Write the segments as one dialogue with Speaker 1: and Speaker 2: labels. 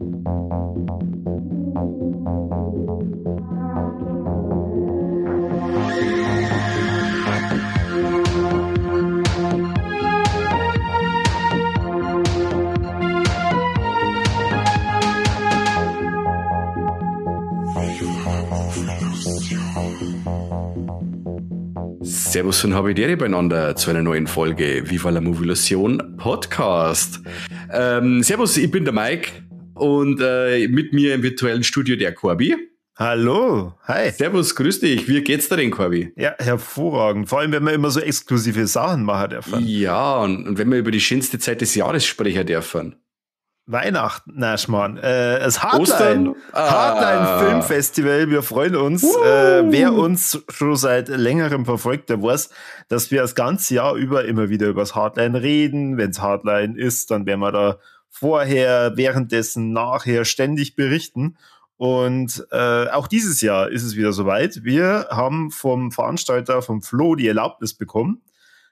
Speaker 1: Servus und Habidere beieinander zu einer neuen Folge Viva la Movilusion Podcast. Servus, ich bin der Mike und mit mir im virtuellen Studio der Corby.
Speaker 2: Hallo, hi.
Speaker 1: Servus, grüß dich. Wie geht's dir denn, Corby?
Speaker 2: Ja, hervorragend. Vor allem, wenn wir immer so exklusive Sachen machen dürfen.
Speaker 1: Ja, und wenn wir über die schönste Zeit des Jahres sprechen dürfen.
Speaker 2: Weihnachten, na Schmarrn. Das Hardline Filmfestival, wir freuen uns. Wer uns schon seit längerem verfolgt, der weiß, dass wir das ganze Jahr über immer wieder über das Hardline reden. Wenn es Hardline ist, dann werden wir da vorher, währenddessen, nachher ständig berichten. Und auch dieses Jahr ist es wieder soweit. Wir haben vom Veranstalter, vom Flo, die Erlaubnis bekommen,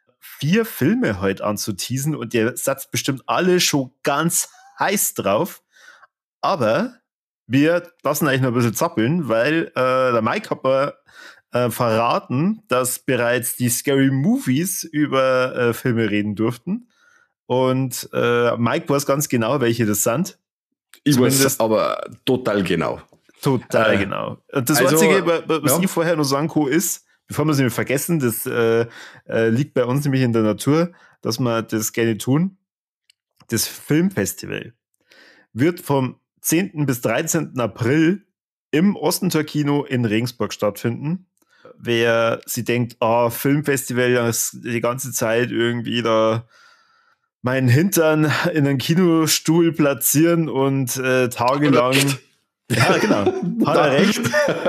Speaker 2: 4 Filme heute anzuteasen und der Satz bestimmt alle schon ganz heiß drauf, aber wir lassen eigentlich noch ein bisschen zappeln, weil der Mike hat mir verraten, dass bereits die Scary Movies über Filme reden durften und Mike weiß ganz genau, welche das sind.
Speaker 1: Ich weiß aber total genau.
Speaker 2: Total genau. Und das Einzige, was ich vorher noch sagen kann, ist, bevor wir es nämlich vergessen, das liegt bei uns nämlich in der Natur, dass wir das gerne tun. Das Filmfestival wird vom 10. bis 13. April im Ostentor-Kino in Regensburg stattfinden. Wer sich denkt, Filmfestival, das die ganze Zeit irgendwie da meinen Hintern in einen Kinostuhl platzieren und tagelang... Ja, genau. Hat er recht.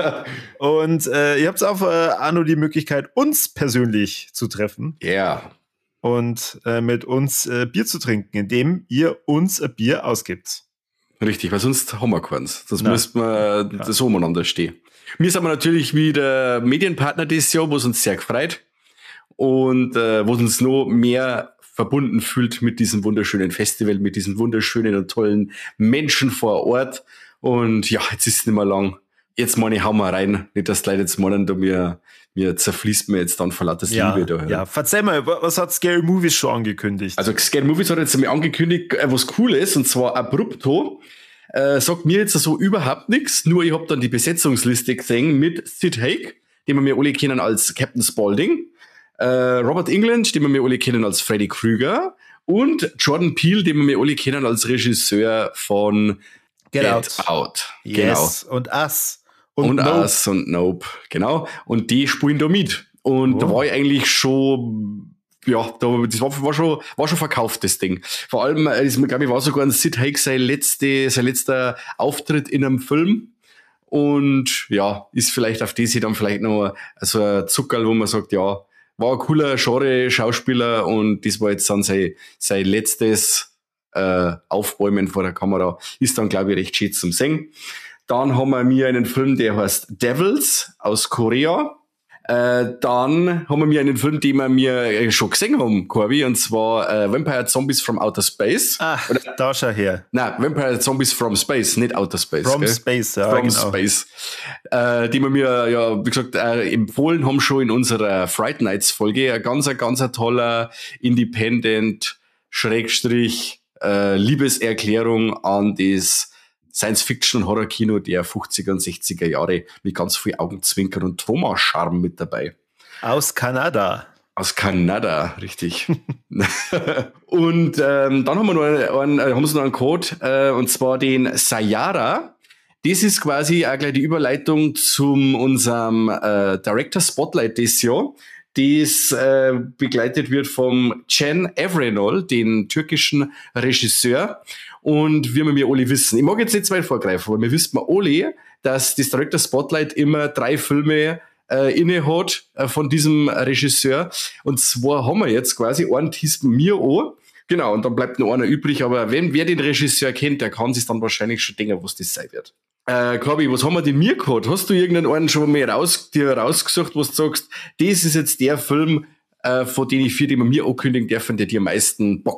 Speaker 2: Und ihr habt auch noch die Möglichkeit, uns persönlich zu treffen.
Speaker 1: Ja. Yeah.
Speaker 2: Und mit uns Bier zu trinken, indem ihr uns ein Bier ausgibt.
Speaker 1: Richtig, weil sonst haben wir keins. Das müssten wir so umeinander stehen. Wir sind natürlich wieder Medienpartner dieses Jahr, was uns sehr gefreut und was uns noch mehr verbunden fühlt mit diesem wunderschönen Festival, mit diesen wunderschönen und tollen Menschen vor Ort. Und ja, jetzt ist es nicht mehr lang. Jetzt meine ich, hauen wir rein. Nicht, dass die Leute jetzt meinen, da mir zerfließt mir jetzt dann vor lauter Liebe da.
Speaker 2: Ja, verzeih mal, was hat Scary Movies schon angekündigt?
Speaker 1: Also Scary Movies hat jetzt einmal angekündigt, was cool ist, und zwar abrupto. Sagt mir jetzt so überhaupt nichts, nur ich hab dann die Besetzungsliste gesehen mit Sid Haig, den wir mir alle kennen als Captain Spaulding, Robert Englund, den wir mir alle kennen als Freddy Krueger und Jordan Peele, den wir mir alle kennen als Regisseur von Get Out.
Speaker 2: Yes, genau. Und Us.
Speaker 1: Und Us und Nope, genau. Und die spielen da mit. Und da war ich eigentlich schon, ja, das war schon verkauft, das Ding. Vor allem, glaube ich, war sogar ein Sid Haig sein letzter Auftritt in einem Film. Und ja, ist vielleicht auf das dann vielleicht noch so ein Zuckerl, wo man sagt, ja, war ein cooler Genre-Schauspieler und das war jetzt dann sein letztes Aufbäumen vor der Kamera. Ist dann, glaube ich, recht schön zum Singen. Dann haben wir mir einen Film, der heißt Devils aus Korea. Dann haben wir mir einen Film, den wir mir schon gesehen haben, Corby, und zwar Vampire Zombies from Outer Space.
Speaker 2: Da schau her.
Speaker 1: Nein, Vampire Zombies from Space, nicht Outer Space.
Speaker 2: From Space, ja,
Speaker 1: From
Speaker 2: genau.
Speaker 1: Space. Die wir mir, ja, wie gesagt, empfohlen haben schon in unserer Fright Nights Folge. Ein ganz toller Independent Liebeserklärung an das Science-Fiction- und Horror-Kino der 50er und 60er Jahre mit ganz viel Augenzwinkern und Trauma-Charme mit dabei.
Speaker 2: Aus Kanada.
Speaker 1: Aus Kanada, richtig. Und dann haben wir noch einen Code, und zwar den Sayara. Das ist quasi auch gleich die Überleitung zu unserem Director Spotlight des Jahr. Das begleitet wird vom Can Evrenol, den türkischen Regisseur. Und wie wir alle wissen, ich mag jetzt nicht zu weit vorgreifen, aber wir wissen alle, dass das Director Spotlight immer 3 Filme inne hat von diesem Regisseur. Und zwar haben wir jetzt quasi einen teasen mir an. Genau, und dann bleibt noch einer übrig. Aber wer den Regisseur kennt, der kann sich dann wahrscheinlich schon denken, was das sein wird. Corby, was haben wir denn mir gehabt? Hast du irgendeinen schon mal dir rausgesucht, wo du sagst, das ist jetzt der Film, von dem ich 4, den wir mir ankündigen dürfen, der dir am meisten bockt?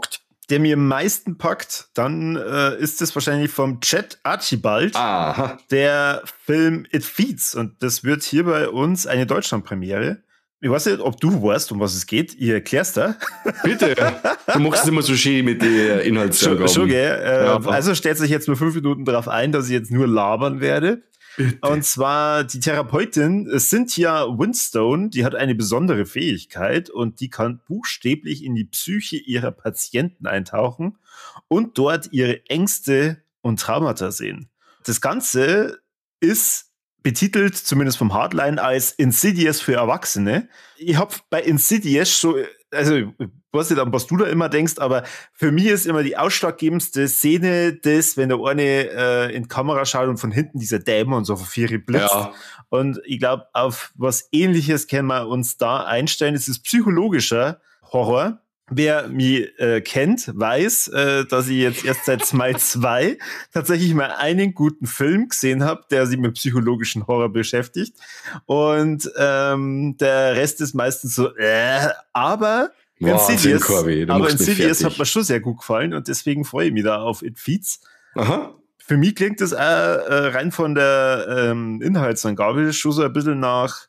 Speaker 2: der mir am meisten packt, dann ist es wahrscheinlich vom Chet Archibald, der Film It Feeds. Und das wird hier bei uns eine Deutschlandpremiere. Ich weiß nicht, ob du weißt, um was es geht. Ich erklär's da.
Speaker 1: Bitte. Du machst es immer so schön mit den Inhaltsangaben.
Speaker 2: Schon, gell? Ja. Also stellt sich jetzt nur 5 Minuten darauf ein, dass ich jetzt nur labern werde. Bitte. Und zwar die Therapeutin Cynthia Winstone, die hat eine besondere Fähigkeit und die kann buchstäblich in die Psyche ihrer Patienten eintauchen und dort ihre Ängste und Traumata sehen. Das Ganze ist betitelt, zumindest vom Hardline, als Insidious für Erwachsene. Ich habe bei Insidious schon, also ich weiß nicht, an was du da immer denkst, aber für mich ist immer die ausschlaggebendste Szene das, wenn der eine in die Kamera schaut und von hinten dieser Dämon so vor vier blitzt. Ja. Und ich glaube, auf was Ähnliches können wir uns da einstellen. Es ist psychologischer Horror. Wer mich kennt, weiß, dass ich jetzt erst seit Smile 2 tatsächlich mal einen guten Film gesehen habe, der sich mit psychologischen Horror beschäftigt. Und der Rest ist meistens so, aber Insidious hat mir schon sehr gut gefallen und deswegen freue ich mich da auf It Feeds. Aha. Für mich klingt das rein von der Inhaltsangabe schon so ein bisschen nach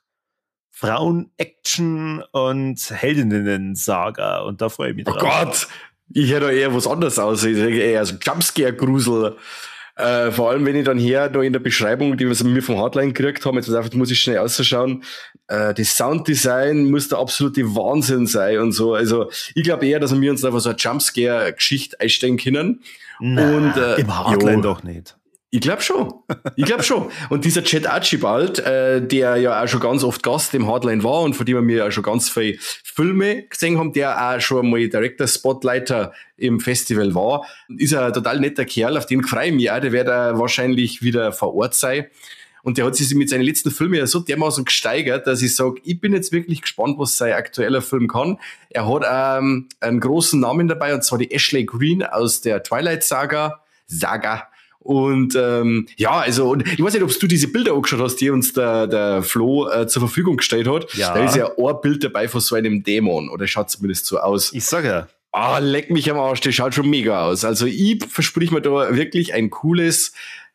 Speaker 2: Frauen-Action und Heldinnen-Saga. Und da freue ich mich drauf.
Speaker 1: Oh Gott! Ich hätte eher was anderes aus. Eher so Jumpscare-Grusel. Vor allem, wenn ich dann hier noch in der Beschreibung, die wir mir vom Hardline gekriegt haben, jetzt muss ich schnell ausschauen, das Sounddesign muss der absolute Wahnsinn sein und so. Also, ich glaube eher, dass wir uns einfach so eine Jumpscare-Geschichte einstellen können.
Speaker 2: Und im Hardline doch nicht.
Speaker 1: Ich glaube schon. Und dieser Chet Archibald, der ja auch schon ganz oft Gast im Hardline war und von dem wir ja schon ganz viele Filme gesehen haben, der auch schon mal Director Spotlighter im Festival war, ist ein total netter Kerl, auf den freue ich mich auch, der wird wahrscheinlich wieder vor Ort sein. Und der hat sich mit seinen letzten Filmen ja so dermaßen gesteigert, dass ich sage, ich bin jetzt wirklich gespannt, was sein aktueller Film kann. Er hat einen großen Namen dabei, und zwar die Ashley Greene aus der Twilight-Saga. Und also und ich weiß nicht, ob du diese Bilder angeschaut hast, die uns der Flo zur Verfügung gestellt hat. Ja. Da ist ja ein Bild dabei von so einem Dämon, oder schaut zumindest so aus.
Speaker 2: Ich sag ja.
Speaker 1: Leck mich am Arsch, das schaut schon mega aus. Also ich versprich mir da wirklich ein cooles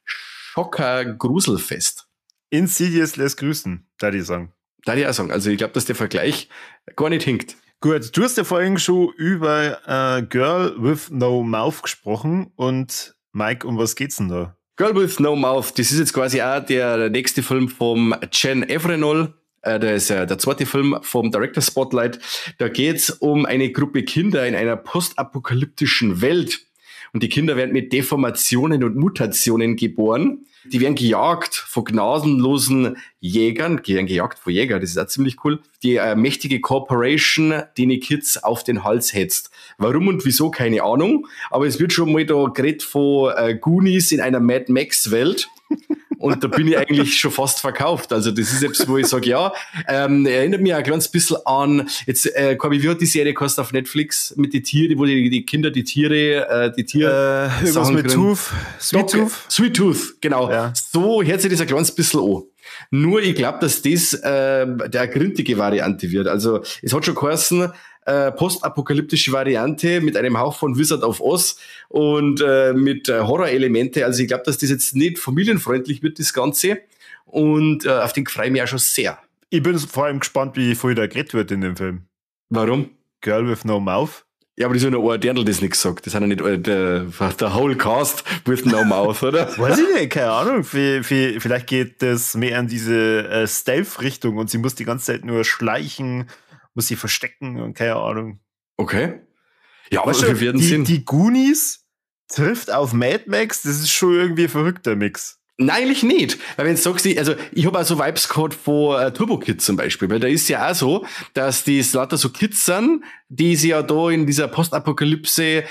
Speaker 1: Schocker-Gruselfest.
Speaker 2: Insidious lässt grüßen, da die sagen.
Speaker 1: Also ich glaube, dass der Vergleich gar nicht hinkt.
Speaker 2: Gut, du hast ja vorhin schon über Girl with No Mouth gesprochen und Mike, um was geht's denn da?
Speaker 1: Girl with No Mouth, das ist jetzt quasi auch der nächste Film vom Jen Evrenol. Der ist ja der zweite Film vom Director Spotlight. Da geht's um eine Gruppe Kinder in einer postapokalyptischen Welt. Und die Kinder werden mit Deformationen und Mutationen geboren. Die werden gejagt von gnadenlosen Jägern. Das ist auch ziemlich cool. Die mächtige Corporation, die die Kids auf den Hals hetzt. Warum und wieso, keine Ahnung. Aber es wird schon mal da geredet von Goonies in einer Mad Max-Welt. Und da bin ich eigentlich schon fast verkauft. Also das ist jetzt, wo ich sage, ja, erinnert mich ein kleines bisschen an, jetzt, Corby, wie hat die Serie geheißen auf Netflix mit den Tieren, wo die Kinder die Tiere
Speaker 2: irgendwas mit Tooth?
Speaker 1: Sweet Tooth, genau. Ja. So hört sich das ein kleines bisschen an. Nur ich glaube, dass das der gründige Variante wird. Also es hat schon geheißen, postapokalyptische Variante mit einem Hauch von Wizard of Oz und mit Horrorelemente. Also ich glaube, dass das jetzt nicht familienfreundlich wird, das Ganze. Und auf den freue ich mich auch schon sehr.
Speaker 2: Ich bin vor allem gespannt, wie viel da geredet wird in dem Film.
Speaker 1: Warum?
Speaker 2: Girl with No Mouth.
Speaker 1: Ja, aber das ist ja nur ein Dirndl, das nicht gesagt. Das hat ja nicht der whole cast with no mouth, oder?
Speaker 2: Weiß ich nicht, keine Ahnung. Vielleicht geht das mehr in diese Stealth-Richtung und sie muss die ganze Zeit nur schleichen, muss sie verstecken und keine Ahnung.
Speaker 1: Okay. Ja, aber wir werden sehen.
Speaker 2: Die Goonies trifft auf Mad Max, das ist schon irgendwie ein verrückter Mix.
Speaker 1: Nein, eigentlich nicht. Weil wenn du sagst, also ich habe auch so Vibes gehabt von Turbo Kids zum Beispiel, weil da ist ja auch so, dass die lauter so Kids sind, die sie ja da in dieser Postapokalypse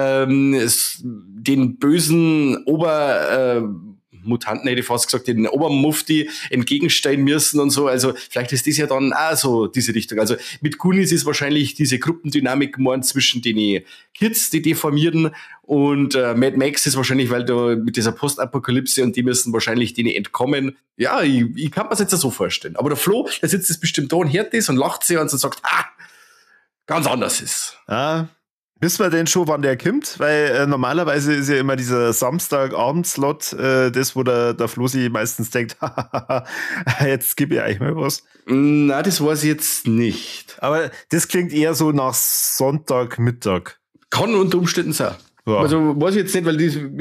Speaker 1: den bösen Mutanten hätte ich fast gesagt, den Obermufti entgegenstehen müssen und so. Also vielleicht ist das ja dann auch so diese Richtung. Also mit Goonies ist wahrscheinlich diese Gruppendynamik geworden zwischen den Kids, die deformieren, und Mad Max ist wahrscheinlich, weil da mit dieser Postapokalypse und die müssen wahrscheinlich denen entkommen. Ja, ich kann mir das jetzt so vorstellen. Aber der Flo, der sitzt jetzt bestimmt da und hört das und lacht sich und sagt, ganz anders ist.
Speaker 2: Ah, Wissen wir denn schon, wann der kommt? Weil normalerweise ist ja immer dieser Samstagabend-Slot, das, wo der Flo sich meistens denkt, jetzt gib ich euch mal was.
Speaker 1: Na, das weiß ich jetzt nicht.
Speaker 2: Aber das klingt eher so nach Sonntagmittag.
Speaker 1: Kann unter Umständen sein. Ja. Also weiß ich jetzt nicht, weil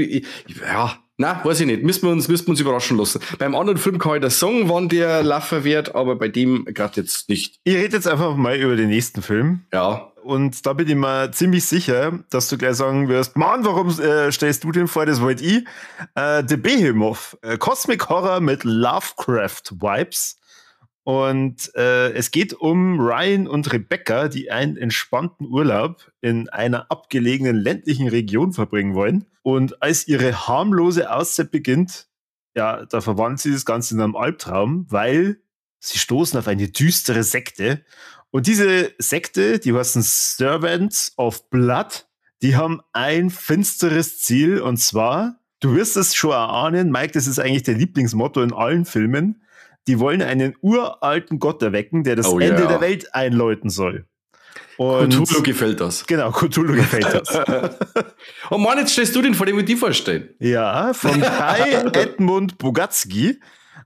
Speaker 1: weiß ich nicht. Müssen wir uns überraschen lassen. Beim anderen Film kann ich das sagen, wann der laufen wird, aber bei dem gerade jetzt nicht.
Speaker 2: Ich rede jetzt einfach mal über den nächsten Film.
Speaker 1: Ja.
Speaker 2: Und da bin ich mir ziemlich sicher, dass du gleich sagen wirst, Mann, warum stellst du den vor? Das wollte ich. The Behemoth. Cosmic Horror mit Lovecraft-Vibes. Und es geht um Ryan und Rebecca, die einen entspannten Urlaub in einer abgelegenen ländlichen Region verbringen wollen. Und als ihre harmlose Auszeit beginnt, ja, da verwandelt sie das Ganze in einem Albtraum, weil sie stoßen auf eine düstere Sekte. Und diese Sekte, die heißen Servants of Blood, die haben ein finsteres Ziel. Und zwar, du wirst es schon erahnen, Mike, das ist eigentlich der Lieblingsmotto in allen Filmen. Die wollen einen uralten Gott erwecken, der das Ende der Welt einläuten soll.
Speaker 1: Und Cthulhu gefällt das.
Speaker 2: Genau, Cthulhu gefällt das.
Speaker 1: Oh Mann, jetzt stellst du den vor, dem wir die vorstellen.
Speaker 2: Ja, von Kai Edmund Bogatsky,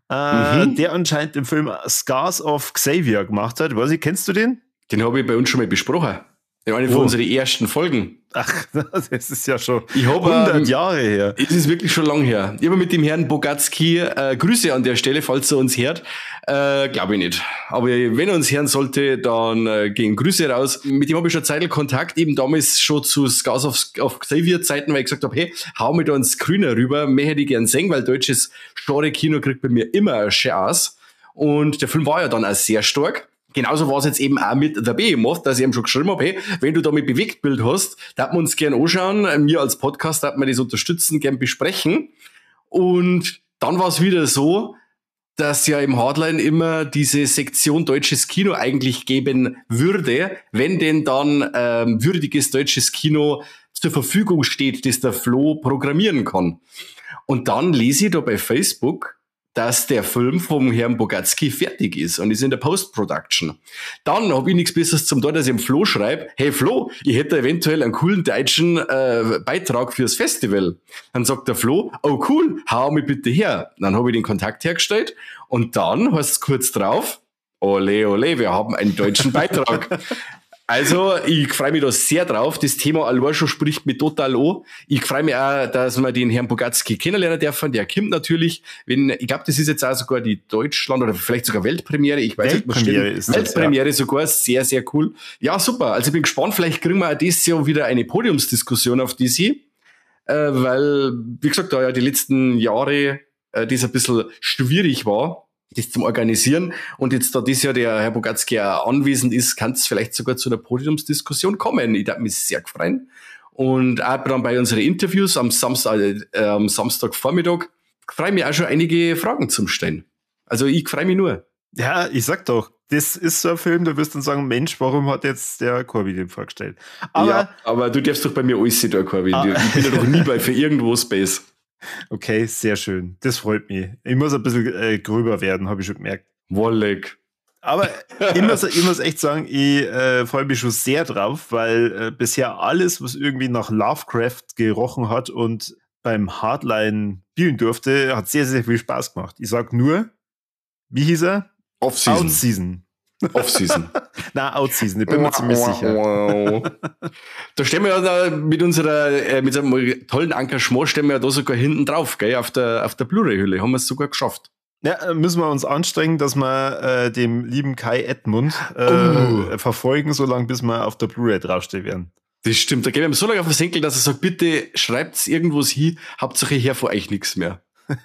Speaker 2: der anscheinend den Film Scars of Xavier gemacht hat. Weiß ich, kennst du den?
Speaker 1: Den habe ich bei uns schon mal besprochen. In einer von unseren ersten Folgen.
Speaker 2: Ach, das ist ja schon 100 Jahre her.
Speaker 1: Es ist wirklich schon lang her. Ich habe mit dem Herrn Bogatsky, Grüße an der Stelle, falls er uns hört. Glaube ich nicht. Aber wenn er uns hören sollte, dann gehen Grüße raus. Mit dem habe ich schon Zeit Kontakt, eben damals schon zu Scars of Xavier Zeiten, weil ich gesagt habe, hey, hau mir da ins Grüne rüber, mehr hätte ich gern sehen, weil deutsches Genre-Kino kriegt bei mir immer eine Chance. Und der Film war ja dann auch sehr stark. Genauso war es jetzt eben auch mit The Behemoth, dass ich eben schon geschrieben habe, hey, wenn du da mit Bewegtbild hast, darf man uns gern anschauen. Wir als Podcast darf man das unterstützen, gern besprechen. Und dann war es wieder so, dass ja im Hardline immer diese Sektion deutsches Kino eigentlich geben würde, wenn denn dann würdiges deutsches Kino zur Verfügung steht, das der Flo programmieren kann. Und dann lese ich da bei Facebook, dass der Film vom Herrn Bogatsky fertig ist und ist in der Post-Production. Dann habe ich nichts Besseres zum tun, dass ich dem Flo schreibe, hey Flo, ich hätte eventuell einen coolen deutschen Beitrag fürs Festival. Dann sagt der Flo, oh cool, hau mich bitte her. Dann habe ich den Kontakt hergestellt und dann heißt es kurz drauf, ole ole, wir haben einen deutschen Beitrag. Also, ich freue mich da sehr drauf. Das Thema allein schon spricht mich total an. Ich freue mich auch, dass wir den Herrn Bogatsky kennenlernen dürfen. Der kommt natürlich, ich glaube, das ist jetzt auch sogar die Deutschland- oder vielleicht sogar Weltpremiere. Ich weiß nicht, was stimmt. Weltpremiere sogar, sehr, sehr cool. Ja, super. Also, ich bin gespannt. Vielleicht kriegen wir auch dieses Jahr wieder eine Podiumsdiskussion auf DC. Weil, wie gesagt, da ja die letzten Jahre das ein bisschen schwierig war, das zum Organisieren. Und jetzt, da dieses Jahr der Herr Bogatsky auch anwesend ist, kann es vielleicht sogar zu einer Podiumsdiskussion kommen. Ich darf mich sehr freuen. Und auch dann bei unseren Interviews am Samstagvormittag freue mich auch schon einige Fragen zum Stellen. Also ich freue mich nur.
Speaker 2: Ja, ich sag doch, das ist so ein Film, du wirst dann sagen, Mensch, warum hat jetzt der Corby den vorgestellt?
Speaker 1: Aber du darfst doch bei mir alles sehen, Corby. Ich bin ja doch nie bei für irgendwo Space.
Speaker 2: Okay, sehr schön. Das freut mich. Ich muss ein bisschen gröber werden, habe ich schon gemerkt.
Speaker 1: Wollig.
Speaker 2: Aber ich muss echt sagen, ich freue mich schon sehr drauf, weil bisher alles, was irgendwie nach Lovecraft gerochen hat und beim Hardline spielen durfte, hat sehr, sehr viel Spaß gemacht. Ich sag nur, wie hieß er?
Speaker 1: Off-Season.
Speaker 2: Off-Season. Nein, Out-Season, ich bin mir ziemlich sicher.
Speaker 1: Da stehen wir ja da mit so einem tollen Engagement, stehen wir ja da sogar hinten drauf, gell, auf der Blu-ray-Hülle. Haben wir es sogar geschafft.
Speaker 2: Ja, müssen wir uns anstrengen, dass wir dem lieben Kai Edmund verfolgen, solange bis wir auf der Blu-ray draufstehen werden.
Speaker 1: Das stimmt, da gehen wir ihm so lange auf den Senkel, dass er sagt, bitte schreibt's irgendwo hin, Hauptsache her vor euch nichts mehr.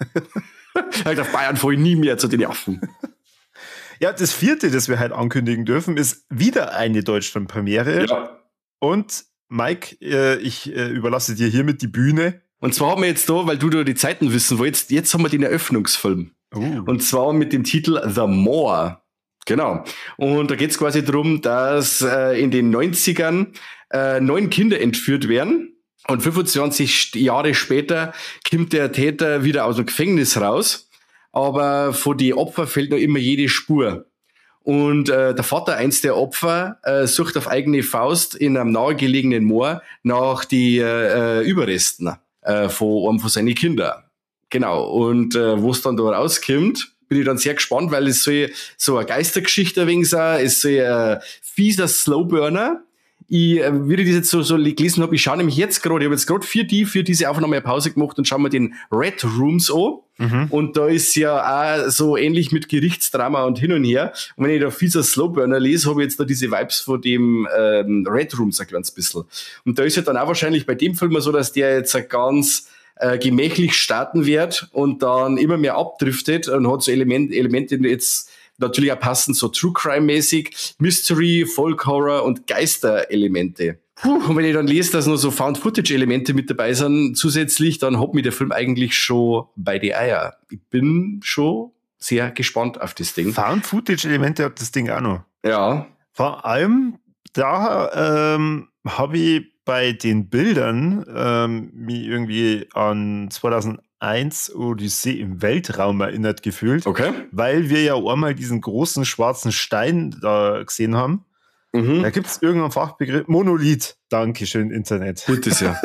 Speaker 1: Auf Bayern fahre ich nie mehr zu den Affen.
Speaker 2: Ja, das vierte, das wir heute ankündigen dürfen, ist wieder eine Deutschland-Premiere. Ja. Und Mike, ich überlasse dir hiermit die Bühne.
Speaker 1: Und zwar haben wir jetzt da, weil du da die Zeiten wissen wolltest, jetzt haben wir den Eröffnungsfilm. Und zwar mit dem Titel The Moor. Genau. Und da geht es quasi darum, dass in den 90ern 9 Kinder entführt werden. Und 25 Jahre später kommt der Täter wieder aus dem Gefängnis raus. Aber von den Opfern fehlt noch immer jede Spur. Und der Vater, eins der Opfer, sucht auf eigene Faust in einem nahegelegenen Moor nach die Überresten von einem von seinen Kindern. Genau. Und wo es dann da rauskommt, bin ich dann sehr gespannt, weil es so eine Geistergeschichte ein wenig sein, es so ein fieser Slowburner. Wie ich das jetzt so gelesen habe, ich schaue nämlich jetzt gerade, ich habe jetzt gerade für diese Aufnahme eine Pause gemacht und schaue mir den Red Rooms an. Mhm. Und da ist ja auch so ähnlich mit Gerichtsdrama und hin und her. Und wenn ich da fieser Slowburner lese, habe ich jetzt da diese Vibes von dem Red Rooms ein kleines bisschen. Und da ist ja dann auch wahrscheinlich bei dem Film so, dass der jetzt ganz gemächlich starten wird und dann immer mehr abdriftet und hat so Elemente jetzt natürlich auch passend so True Crime-mäßig, Mystery, Folk Horror und Geister-Elemente. Und wenn ich dann lese, dass noch so Found-Footage-Elemente mit dabei sind zusätzlich, dann hat mich der Film eigentlich schon bei die Eier. Ich bin schon sehr gespannt auf das Ding.
Speaker 2: Found-Footage-Elemente hat das Ding auch noch.
Speaker 1: Ja.
Speaker 2: Vor allem, da habe ich bei den Bildern mich irgendwie an 2001 Odyssee im Weltraum erinnert gefühlt.
Speaker 1: Okay.
Speaker 2: Weil wir ja einmal diesen großen schwarzen Stein da gesehen haben. Mhm. Da gibt es irgendeinen Fachbegriff. Monolith. Dankeschön, Internet.
Speaker 1: Gutes ja.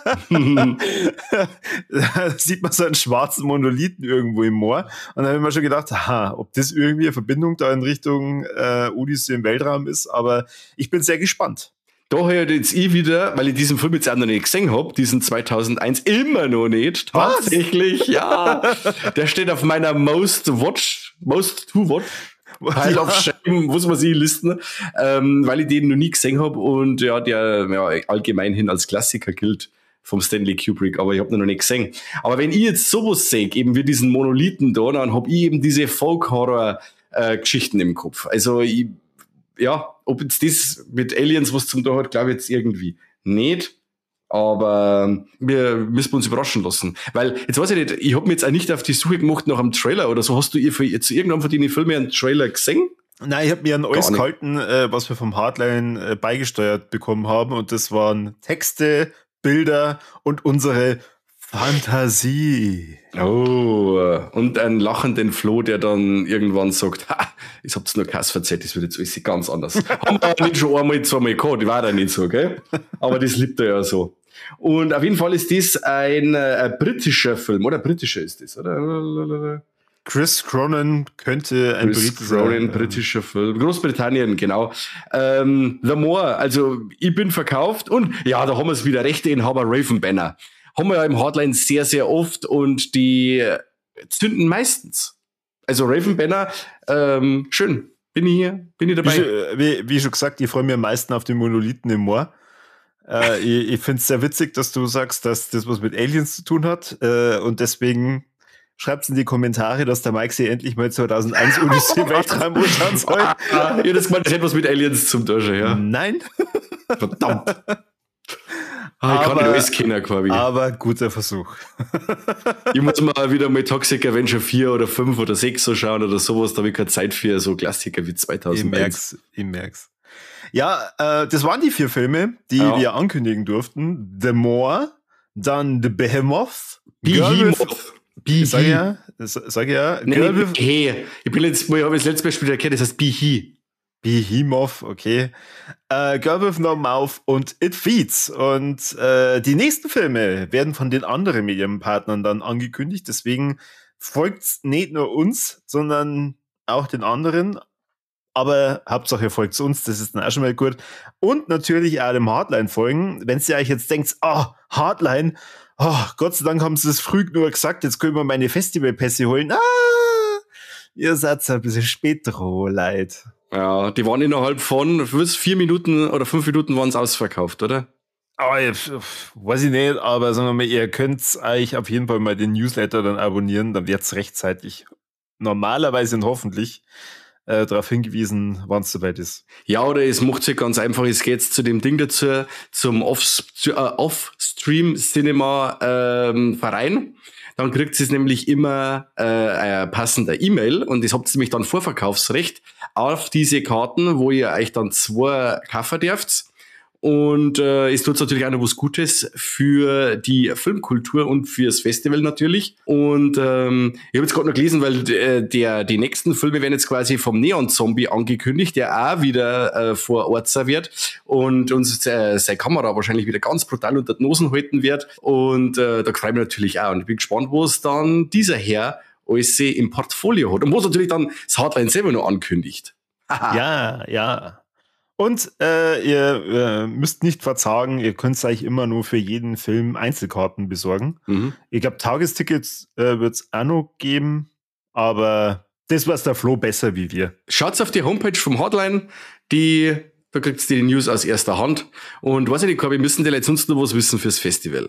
Speaker 2: Da sieht man so einen schwarzen Monolithen irgendwo im Moor. Und dann habe ich mir schon gedacht, ob das irgendwie eine Verbindung da in Richtung Odyssee im Weltraum ist. Aber ich bin sehr gespannt.
Speaker 1: Da höre jetzt ich wieder, weil ich diesen Film jetzt auch noch nicht gesehen habe, diesen 2001 immer noch nicht. Tatsächlich, was? Ja. Der steht auf meiner Most to Watch Pile of Shame, muss man sich listen, weil ich den noch nie gesehen habe und ja, der allgemein hin als Klassiker gilt vom Stanley Kubrick, aber ich habe ihn noch nicht gesehen. Aber wenn ich jetzt sowas sehe, eben wie diesen Monolithen da, dann habe ich eben diese Folk-Horror-Geschichten im Kopf. Also ob jetzt das mit Aliens was zum da hat, glaube ich jetzt irgendwie nicht. Aber wir müssen uns überraschen lassen. Weil, jetzt weiß ich nicht, ich habe mir jetzt auch nicht auf die Suche gemacht nach einem Trailer oder so. Hast du zu irgendeinem von den Filmen einen Trailer gesehen?
Speaker 2: Nein, ich habe mir an alles gehalten, was wir vom Hardline beigesteuert bekommen haben. Und das waren Texte, Bilder und unsere Fantasie.
Speaker 1: Oh, und einen lachenden Flo, der dann irgendwann sagt, ich hab's nur Kass verzeiht, das wird jetzt alles ganz anders. Haben wir nicht schon einmal, zweimal gehabt, die war da nicht so, gell? Aber das liebt er ja so. Und auf jeden Fall ist das ein britischer Film, oder? Britischer ist das, oder?
Speaker 2: Chris Cronin könnte ein
Speaker 1: britischer Film. Großbritannien, genau. The Moor, also ich bin verkauft und ja, da haben wir es wieder, Rechteinhaber Raven Banner. Haben wir ja im Hardline sehr, sehr oft und die zünden meistens. Also Raven Banner, schön. Bin ich dabei.
Speaker 2: Wie schon gesagt, ich freue mich am meisten auf den Monolithen im Moor. Ich finde es sehr witzig, dass du sagst, dass das was mit Aliens zu tun hat und deswegen schreibt in die Kommentare, dass der Mike sie endlich mal 2001 Odyssee Weltraum anschauen soll.
Speaker 1: Ja, das gemeint, das hat was mit Aliens zum Tauschen, ja.
Speaker 2: Nein.
Speaker 1: Verdammt. Ich kann nicht alles kennen, quasi.
Speaker 2: Aber guter Versuch.
Speaker 1: Ich muss mal wieder mal Toxic Avenger 4 oder 5 oder 6 so schauen oder sowas, da habe ich keine Zeit für so Klassiker wie 2001.
Speaker 2: Ich merk's. Ja, das waren die 4 Filme, die wir ankündigen durften. The Moor, dann The Behemoth. Sag ja.
Speaker 1: Ich habe das letzte Mal schon wieder erkannt, das heißt
Speaker 2: Behemoth, okay. Girl with No Mouth und It Feeds. Und die nächsten Filme werden von den anderen Medienpartnern dann angekündigt. Deswegen folgt's nicht nur uns, sondern auch den anderen. Aber Hauptsache ihr folgt uns, das ist dann auch schon mal gut. Und natürlich auch dem Hardline folgen. Wenn ihr euch jetzt denkt, Hardline, Gott sei Dank haben sie es früh genug gesagt, jetzt können wir meine Festivalpässe holen. Ihr seid ein bisschen spät dran, Leid.
Speaker 1: Ja, die waren innerhalb von 4 Minuten oder 5 Minuten waren es ausverkauft, oder?
Speaker 2: Weiß ich nicht, aber sagen wir mal, ihr könnt euch auf jeden Fall mal den Newsletter dann abonnieren, dann wird es rechtzeitig normalerweise und hoffentlich darauf hingewiesen, wann es soweit ist.
Speaker 1: Ja, oder es macht sich ganz einfach, es geht zu dem Ding dazu, zum Off-Stream-Cinema-Verein. Dann kriegt ihr nämlich immer ein passender E-Mail und das habt ihr nämlich dann Vorverkaufsrecht auf diese Karten, wo ihr euch dann 2 kaufen dürft. Und es tut natürlich auch noch was Gutes für die Filmkultur und fürs Festival natürlich. Und ich habe jetzt gerade noch gelesen, weil die nächsten Filme werden jetzt quasi vom Neon-Zombie angekündigt, der auch wieder vor Ort sein wird und uns seine Kamera wahrscheinlich wieder ganz brutal unter die Nosen halten wird. Und da freue ich mich natürlich auch. Und ich bin gespannt, was dann dieser Herr alles im Portfolio hat. Und was natürlich dann das Hardline selber noch ankündigt.
Speaker 2: Ja. Und ihr müsst nicht verzagen, ihr könnt euch immer nur für jeden Film Einzelkarten besorgen. Ich glaube, Tagestickets wird es auch noch geben, aber das weiß der Flo besser wie wir.
Speaker 1: Schaut's auf die Homepage vom Hardline, da kriegt ihr die News aus erster Hand. Und weiß ich nicht, wir müssen die Leute sonst noch was wissen fürs Festival.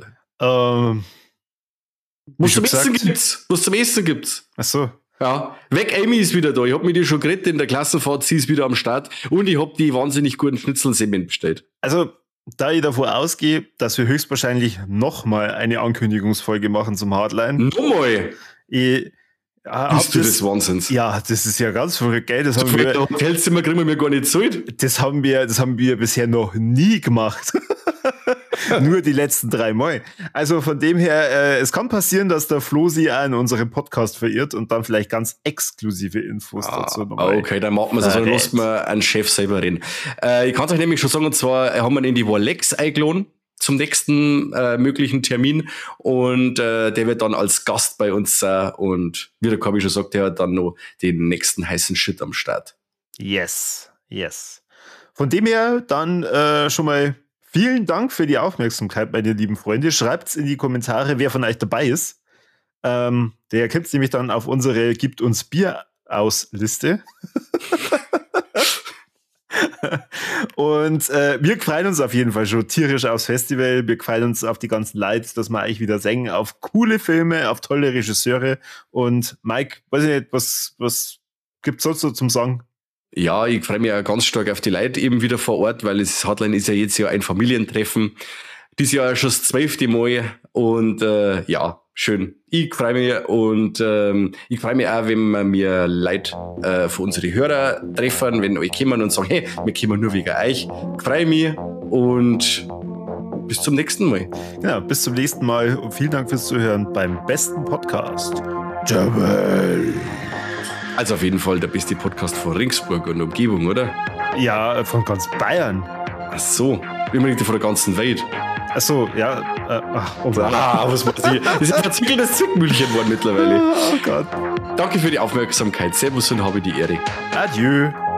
Speaker 1: Was zum Essen gibt's?
Speaker 2: Ach so.
Speaker 1: Ja, Weg Amy ist wieder da. Ich hab mit ihr schon geredet in der Klassenfahrt, sie ist wieder am Start und ich hab die wahnsinnig guten Schnitzelsemmeln bestellt.
Speaker 2: Also, da ich davon ausgehe, dass wir höchstwahrscheinlich nochmal eine Ankündigungsfolge machen zum Hardline.
Speaker 1: Nochmal?
Speaker 2: Bist
Speaker 1: du des Wahnsinns?
Speaker 2: Ja, das ist ja ganz verrückt, gell? Das
Speaker 1: Hotelzimmer kriegen wir gar nicht zahlt.
Speaker 2: Das haben wir bisher noch nie gemacht. Nur die letzten 3 Mal. Also von dem her, es kann passieren, dass der Flo sie auch in unserem Podcast verirrt und dann vielleicht ganz exklusive Infos dazu nochmal.
Speaker 1: Okay, dann machen wir es. Also dann lassen wir einen Chef selber reden. Ich kann es euch nämlich schon sagen, und zwar haben wir in die Warlex eingeladen zum nächsten möglichen Termin und der wird dann als Gast bei uns sein und wie der Kabi schon sagt, der hat dann noch den nächsten heißen Shit am Start.
Speaker 2: Yes. Von dem her dann schon mal vielen Dank für die Aufmerksamkeit, meine lieben Freunde. Schreibt's in die Kommentare, wer von euch dabei ist. Der kommt nämlich dann auf unsere Gibt uns Bier aus Liste. Und wir freuen uns auf jeden Fall schon tierisch aufs Festival. Wir freuen uns auf die ganzen Leute, dass wir euch wieder singen, auf coole Filme, auf tolle Regisseure. Und Mike, weiß ich nicht, was gibt's sonst so zum Sagen?
Speaker 1: Ja, ich freue mich auch ganz stark auf die Leute eben wieder vor Ort, weil das Hardline ist ja jetzt ja ein Familientreffen. Dieses Jahr schon das 12. Mal und ja, schön. Ich freue mich und ich freue mich auch, wenn wir mir Leute von unseren Hörer treffen, wenn euch kommen und sagen, hey, wir kommen nur wegen euch. Ich freue mich und bis zum nächsten Mal.
Speaker 2: Genau, bis zum nächsten Mal und vielen Dank fürs Zuhören beim besten Podcast der Welt.
Speaker 1: Also auf jeden Fall der beste Podcast von Ringsburg und Umgebung, oder?
Speaker 2: Ja, von ganz Bayern.
Speaker 1: Ach so, unbedingt von der ganzen Welt.
Speaker 2: Ach so, ja.
Speaker 1: Was weiß ich. Das ist ein verzwickeltes Zwickmühlchen geworden mittlerweile.
Speaker 2: Oh Gott.
Speaker 1: Danke für die Aufmerksamkeit. Servus und habe die Ehre.
Speaker 2: Adieu.